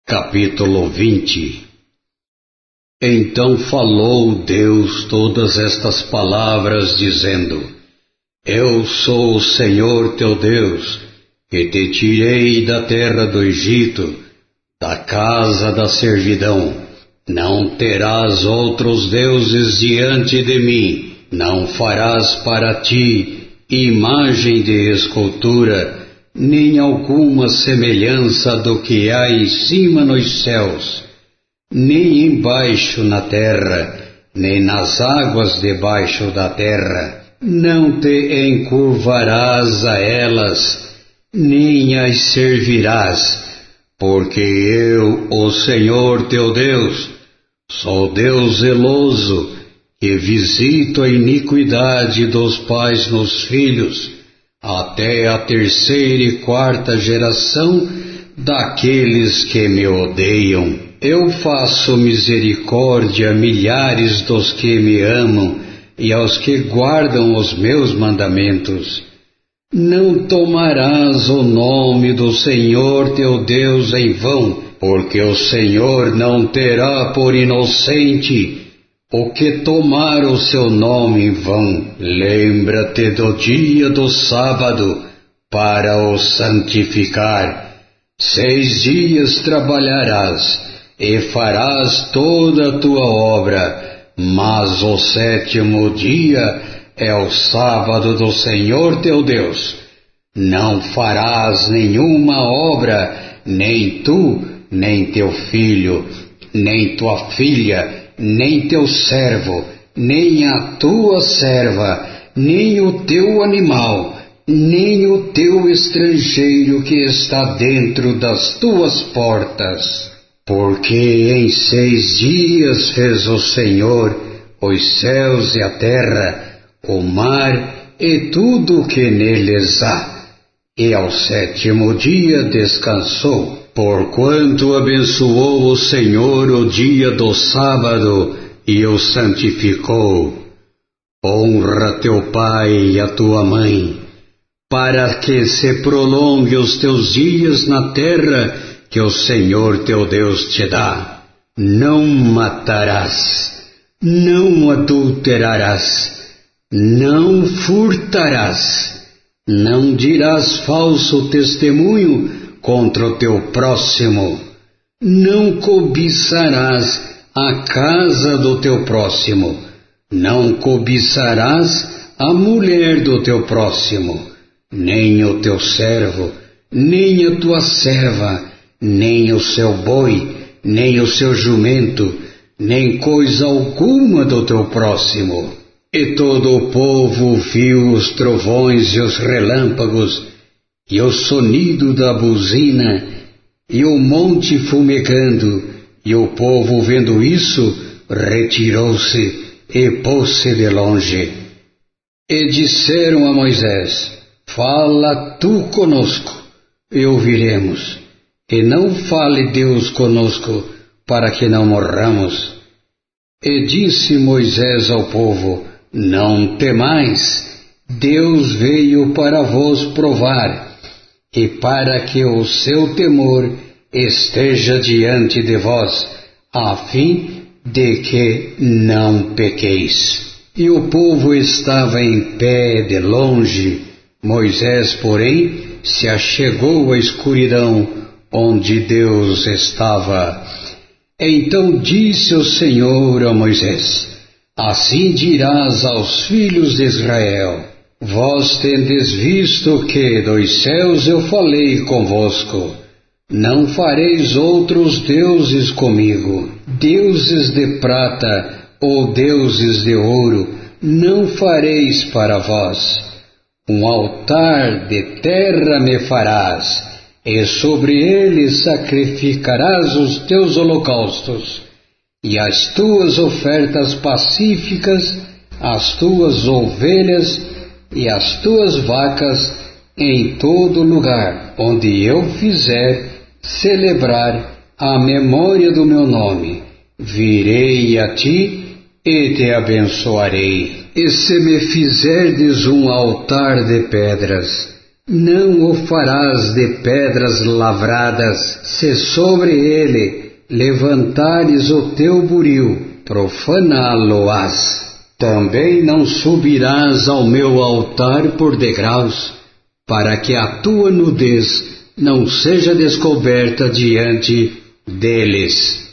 Capítulo 20. Então falou Deus todas estas palavras, dizendo: Eu sou o Senhor teu Deus, que te tirei da terra do Egito, da casa da servidão. Não terás outros deuses diante de mim, não farás para ti imagem de escultura, nem alguma semelhança do que há em cima nos céus, nem embaixo na terra, nem nas águas debaixo da terra. Não te encurvarás a elas, nem as servirás, porque eu, o Senhor teu Deus, sou Deus zeloso, que visito a iniquidade dos pais nos filhos, até a terceira e quarta geração daqueles que me odeiam. Eu faço misericórdia a milhares dos que me amam e aos que guardam os meus mandamentos. Não tomarás o nome do Senhor teu Deus em vão, porque o Senhor não terá por inocente o que tomar o seu nome em vão. Lembra-te do dia do sábado para o santificar. 6 dias trabalharás e farás toda a tua obra, mas o 7º dia é o sábado do Senhor teu Deus. Não farás nenhuma obra, nem tu, nem teu filho, nem tua filha, nem teu servo, nem a tua serva, nem o teu animal, nem o teu estrangeiro que está dentro das tuas portas. Porque em 6 dias fez o Senhor os céus e a terra, o mar e tudo o que neles há, e ao 7º dia descansou. Porquanto abençoou o Senhor o dia do sábado e o santificou. Honra teu pai e a tua mãe, para que se prolongue os teus dias na terra que o Senhor teu Deus te dá. Não matarás, não adulterarás, não furtarás, não dirás falso testemunho contra o teu próximo, não cobiçarás a casa do teu próximo, não cobiçarás a mulher do teu próximo, nem o teu servo, nem a tua serva, nem o seu boi, nem o seu jumento, nem coisa alguma do teu próximo. E todo o povo viu os trovões e os relâmpagos, e o sonido da buzina, e o monte fumegando, e o povo vendo isso, retirou-se e pôs-se de longe. E disseram a Moisés: Fala tu conosco, e ouviremos, e não fale Deus conosco, para que não morramos. E disse Moisés ao povo: Não temais, Deus veio para vos provar, e para que o seu temor esteja diante de vós, a fim de que não pequeis. E o povo estava em pé de longe, Moisés, porém, se achegou à escuridão onde Deus estava. Então disse o Senhor a Moisés: Assim dirás aos filhos de Israel: Vós tendes visto que dos céus eu falei convosco. Não fareis outros deuses comigo, deuses de prata ou deuses de ouro, não fareis para vós. Um altar de terra me farás, e sobre ele sacrificarás os teus holocaustos, e as tuas ofertas pacíficas, as tuas ovelhas e as tuas vacas em todo lugar onde eu fizer celebrar a memória do meu nome. Virei a ti e te abençoarei. E se me fizerdes um altar de pedras, Não o farás de pedras lavradas, se sobre ele levantares o teu buril, profaná-lo-ás. Também não subirás ao meu altar por degraus, para que a tua nudez não seja descoberta diante deles.